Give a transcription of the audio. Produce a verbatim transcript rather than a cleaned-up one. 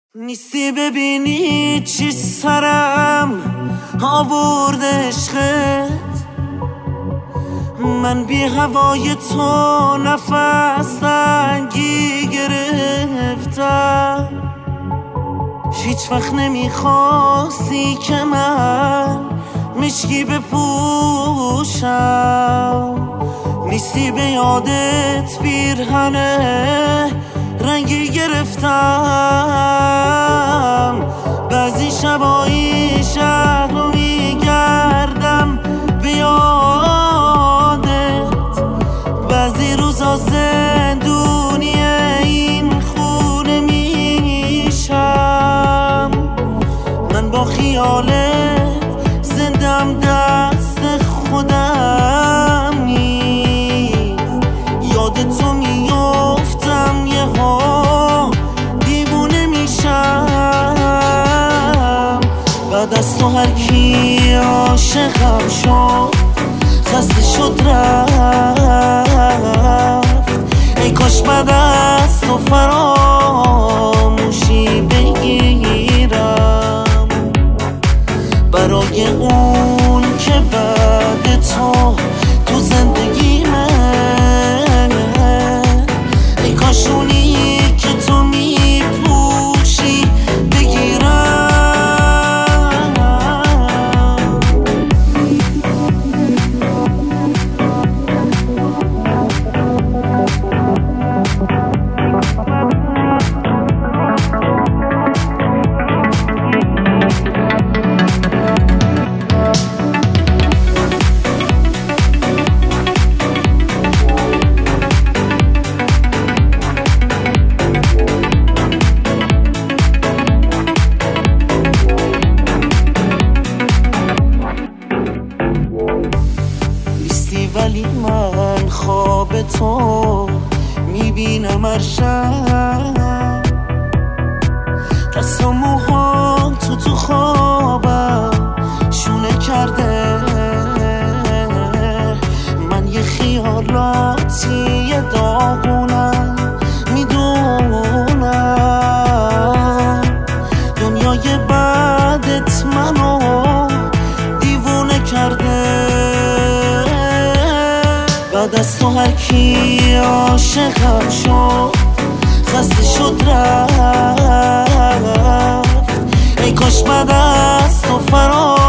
نیستی ببینی چی سرم آورد عشقت. من بی هوای تو نفس تنگی گرفتم. هیچ وقت نمیخواستی که من مشکی بپوشم. نیستی به یادت پیرهن رنگی گرفتم. بعضی شبایی شهر رو میگردم به یادت. بعضی روزا زندونی این خونه میشم. من با خیالت زندم دست خودم نیست. یاد تو میافتم یه ها دیوونه میشم. بعد از تو هر کی عاشقم شد خسته شد رفت. ای کاش بعد از تو فراموشی بگیرم برای اون که بعد تو تو زندگیمه. ای کاش اونی که تو میپوشی بگیرم. ولی من خواب تو میبینم هر شب. دست و موهام تو تو خوابم شونه کرده. من یه خیالاتی یه داغونم میدونم. دنیای بعدت منو دیوونه کرده. بعد از تو هر کی عاشقم شد خسته شد رفت. ای کاش بعد از تو فراموشی